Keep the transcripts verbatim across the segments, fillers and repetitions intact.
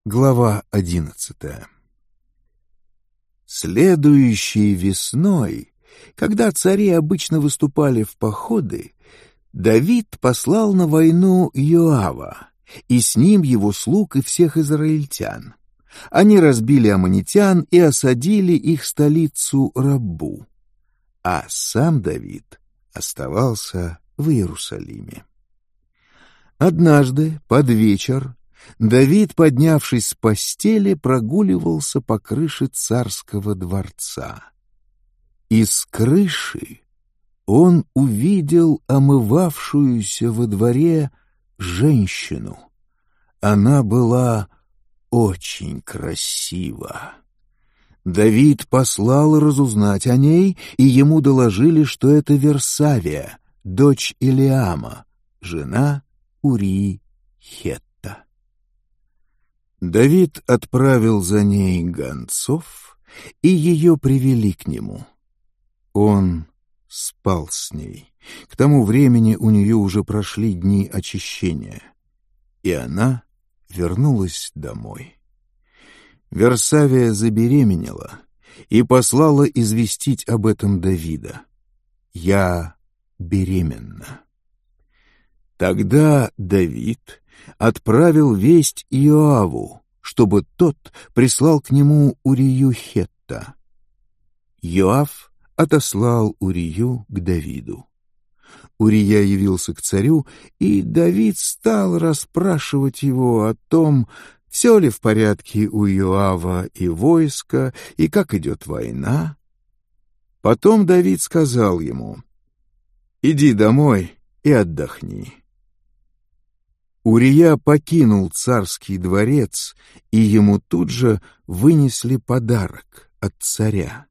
Глава одиннадцатая. Следующей весной, когда цари обычно выступали в походы, Давид послал на войну Йоава, и с ним его слуг и всех израильтян. Они разбили аммонитян и осадили их столицу Раббу, а сам Давид оставался в Иерусалиме. Однажды, под вечер, Давид, поднявшись с постели, прогуливался по крыше царского дворца. Из крыши он увидел омывавшуюся во дворе женщину. Она была очень красива. Давид послал разузнать о ней, и ему доложили, что это Версавия, дочь Элиама, жена Урии Хетта. Давид отправил за ней гонцов, и ее привели к нему. Он спал с ней. К тому времени у нее уже прошли дни очищения, и она вернулась домой. Версавия забеременела и послала известить об этом Давида. «Я беременна». Тогда Давид отправил весть Йоаву, чтобы тот прислал к нему Урию Хетта. Йоав отослал Урию к Давиду. Урия явился к царю, и Давид стал расспрашивать его о том, все ли в порядке у Йоава и войска, и как идет война. Потом Давид сказал ему: «Иди домой и отдохни». Урия покинул царский дворец, и ему тут же вынесли подарок от царя.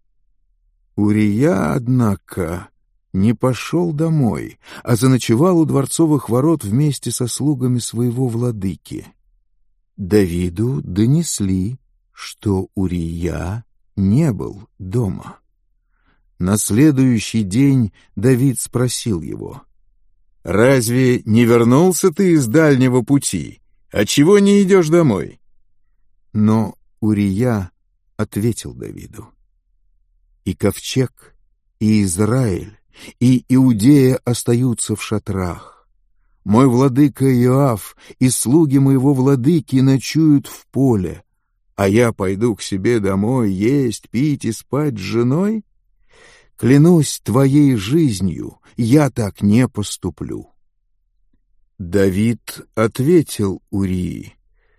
Урия, однако, не пошел домой, а заночевал у дворцовых ворот вместе со слугами своего владыки. Давиду донесли, что Урия не был дома. На следующий день Давид спросил его: «Разве не вернулся ты из дальнего пути? Отчего не идешь домой?» Но Урия ответил Давиду: «И ковчег, и Израиль, и Иудея остаются в шатрах. Мой владыка Йоав и слуги моего владыки ночуют в поле, а я пойду к себе домой есть, пить и спать с женой? Клянусь твоей жизнью, я так не поступлю». Давид ответил Урии: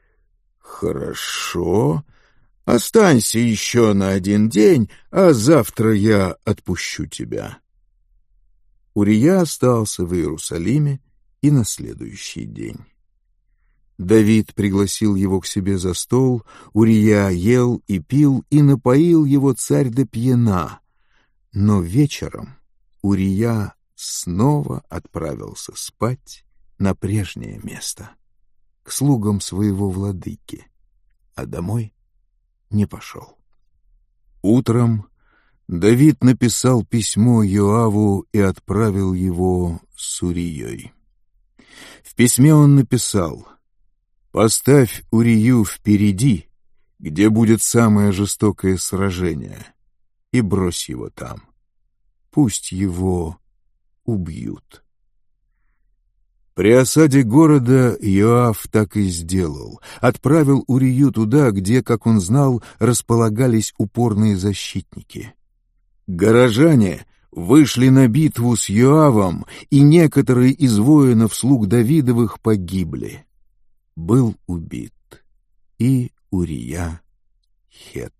«Хорошо, останься еще на один день, а завтра я отпущу тебя». Урия остался в Иерусалиме и на следующий день. Давид пригласил его к себе за стол, Урия ел и пил, и напоил его царь до пьяна. Но вечером Урия снова отправился спать на прежнее место, к слугам своего владыки, а домой не пошел. Утром Давид написал письмо Йоаву и отправил его с Урией. В письме он написал: «Поставь Урию впереди, где будет самое жестокое сражение, и брось его там. Пусть его убьют». При осаде города Йоав так и сделал. Отправил Урию туда, где, как он знал, располагались упорные защитники. Горожане вышли на битву с Йоавом, и некоторые из воинов слуг Давидовых погибли. Был убит и Урия Хетт.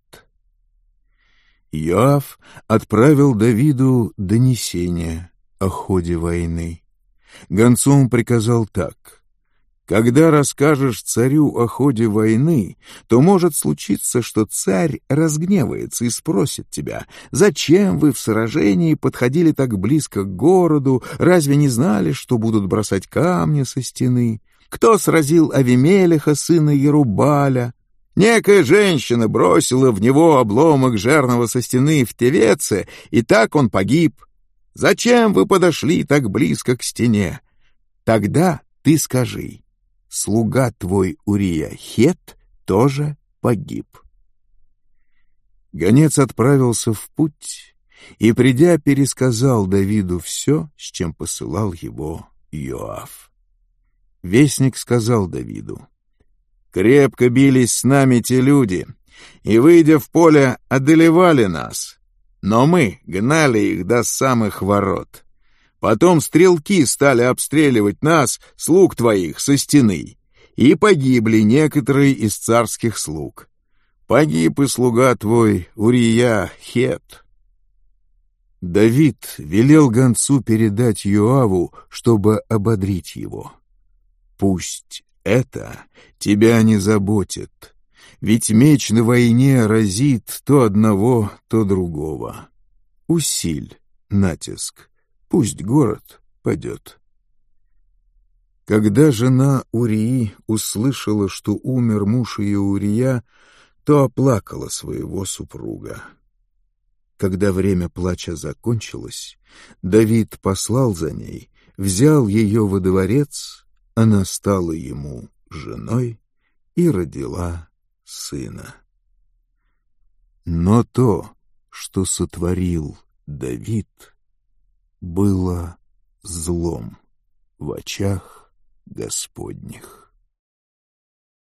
Йоав отправил Давиду донесение о ходе войны. Гонцом приказал так: «Когда расскажешь царю о ходе войны, то может случиться, что царь разгневается и спросит тебя: зачем вы в сражении подходили так близко к городу, разве не знали, что будут бросать камни со стены? Кто сразил Авимелеха, сына Ерубаля? Некая женщина бросила в него обломок жернова со стены в Тевеце, и так он погиб. Зачем вы подошли так близко к стене? Тогда ты скажи: слуга твой Урия Хетт тоже погиб. Гонец отправился в путь и, придя, пересказал Давиду все, с чем посылал его Иоав. Вестник сказал Давиду: «Крепко бились с нами те люди, и, выйдя в поле, одолевали нас, но мы гнали их до самых ворот. Потом стрелки стали обстреливать нас, слуг твоих, со стены, и погибли некоторые из царских слуг. Погиб и слуга твой Урия Хет». Давид велел гонцу передать Иоаву, чтобы ободрить его. «Пусть это тебя не заботит, ведь меч на войне разит то одного, то другого. Усиль натиск, пусть город падет». Когда жена Урии услышала, что умер муж ее Урия, то оплакала своего супруга. Когда время плача закончилось, Давид послал за ней, взял ее во дворец, она стала ему женой и родила сына. Но то, что сотворил Давид, было злом в очах Господних.